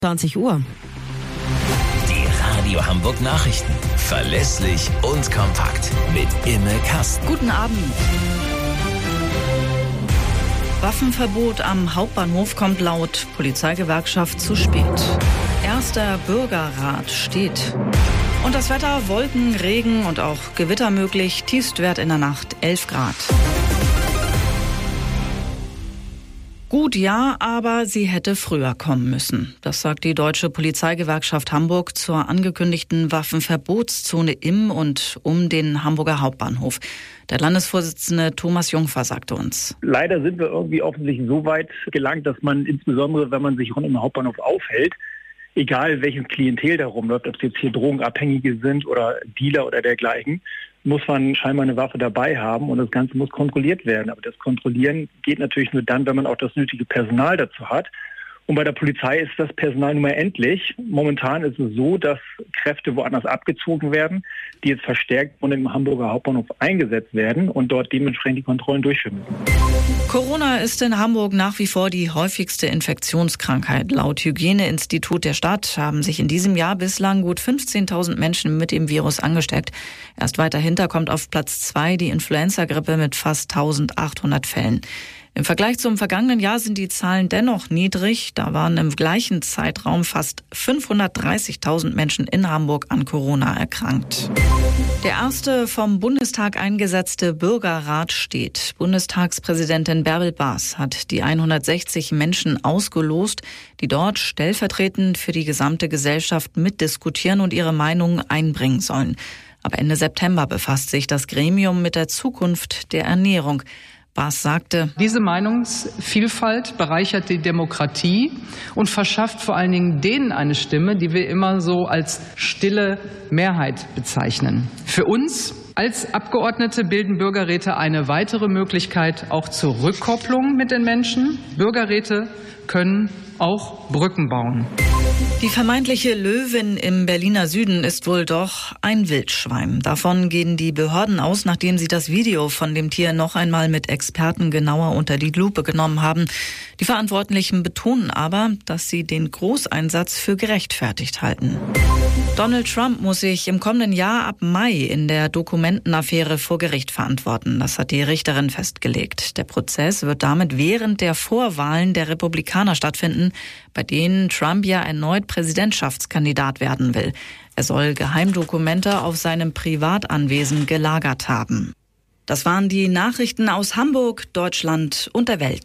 20 Uhr. Die Radio Hamburg Nachrichten. Verlässlich und kompakt. Mit Imme Kasten. Guten Abend. Waffenverbot am Hauptbahnhof kommt laut Polizeigewerkschaft zu spät. Erster Bürgerrat steht. Und das Wetter: Wolken, Regen und auch Gewitter möglich. Tiefstwert in der Nacht 11 Grad. Gut, ja, aber sie hätte früher kommen müssen. Das sagt die Deutsche Polizeigewerkschaft Hamburg zur angekündigten Waffenverbotszone im und um den Hamburger Hauptbahnhof. Der Landesvorsitzende Thomas Jungfer sagte uns: Leider sind wir irgendwie offensichtlich so weit gelangt, dass man insbesondere, wenn man sich rund um den Hauptbahnhof aufhält, egal welches Klientel da rumläuft, ob es jetzt hier Drogenabhängige sind oder Dealer oder dergleichen, muss man scheinbar eine Waffe dabei haben und das Ganze muss kontrolliert werden. Aber das Kontrollieren geht natürlich nur dann, wenn man auch das nötige Personal dazu hat. Und bei der Polizei ist das Personal nun mal endlich. Momentan ist es so, dass Kräfte woanders abgezogen werden, die jetzt verstärkt von dem Hamburger Hauptbahnhof eingesetzt werden und dort dementsprechend die Kontrollen durchführen müssen. Corona ist in Hamburg nach wie vor die häufigste Infektionskrankheit. Laut Hygieneinstitut der Stadt haben sich in diesem Jahr bislang gut 15.000 Menschen mit dem Virus angesteckt. Erst weiter hinter kommt auf Platz 2 die Influenza-Grippe mit fast 1.800 Fällen. Im Vergleich zum vergangenen Jahr sind die Zahlen dennoch niedrig. Da waren im gleichen Zeitraum fast 530.000 Menschen in Hamburg an Corona erkrankt. Der erste vom Bundestag eingesetzte Bürgerrat steht. Bundestagspräsidentin Bärbel Baas hat die 160 Menschen ausgelost, die dort stellvertretend für die gesamte Gesellschaft mitdiskutieren und ihre Meinung einbringen sollen. Ab Ende September befasst sich das Gremium mit der Zukunft der Ernährung. Baas sagte: Diese Meinungsvielfalt bereichert die Demokratie und verschafft vor allen Dingen denen eine Stimme, die wir immer so als stille Mehrheit bezeichnen. Für uns als Abgeordnete bilden Bürgerräte eine weitere Möglichkeit auch zur Rückkopplung mit den Menschen. Bürgerräte können auch Brücken bauen. Die vermeintliche Löwin im Berliner Süden ist wohl doch ein Wildschwein. Davon gehen die Behörden aus, nachdem sie das Video von dem Tier noch einmal mit Experten genauer unter die Lupe genommen haben. Die Verantwortlichen betonen aber, dass sie den Großeinsatz für gerechtfertigt halten. Donald Trump muss sich im kommenden Jahr ab Mai in der Dokumentenaffäre vor Gericht verantworten. Das hat die Richterin festgelegt. Der Prozess wird damit während der Vorwahlen der Republikaner stattfinden, bei denen Trump ja erneut Präsidentschaftskandidat werden will. Er soll Geheimdokumente auf seinem Privatanwesen gelagert haben. Das waren die Nachrichten aus Hamburg, Deutschland und der Welt.